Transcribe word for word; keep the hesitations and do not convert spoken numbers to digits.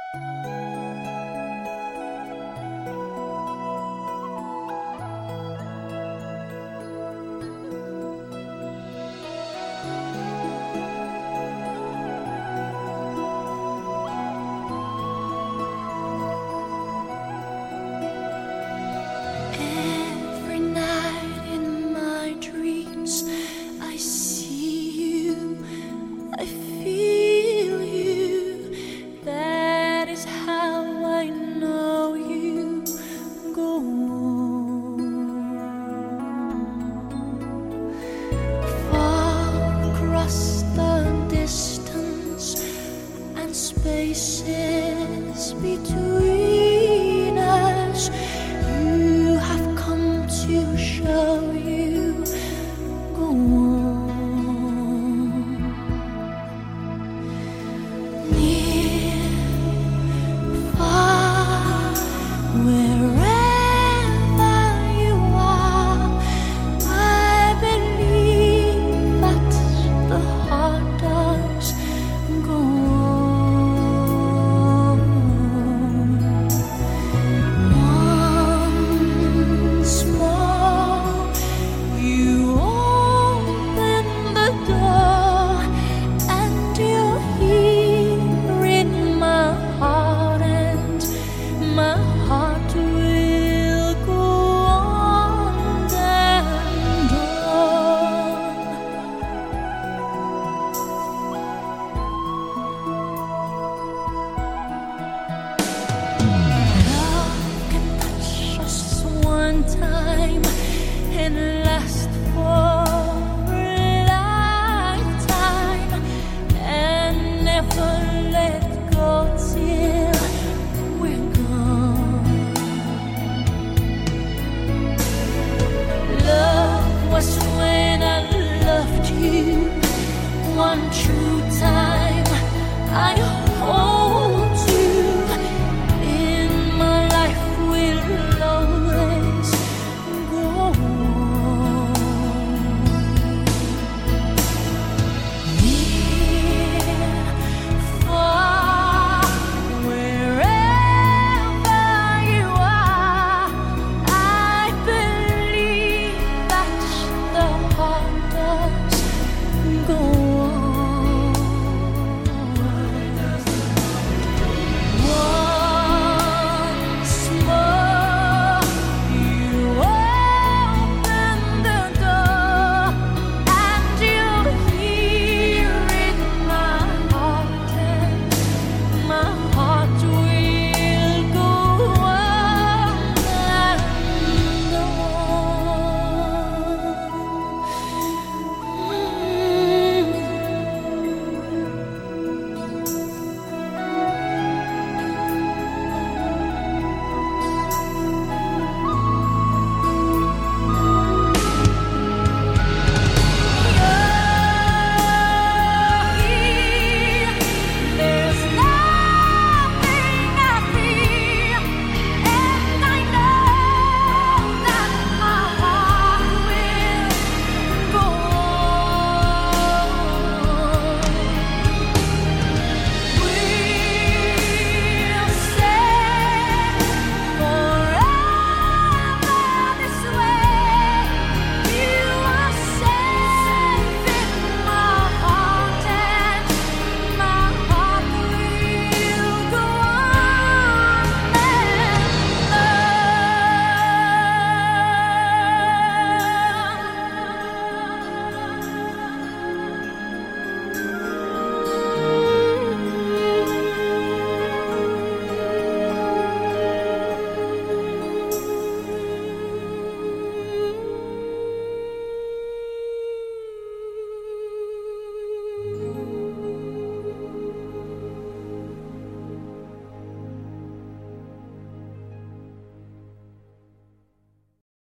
Every night in my dreams, I see you, I feel you. That is how I know you. Go on. Far across the distance and spaces between us, you have come to show you. Go on. Near, far, wherever you are, I believe that the heart does. Go on. Once more, you open the door, and you're here in my heart, and my heart will go on and on. Love can touch us one time and last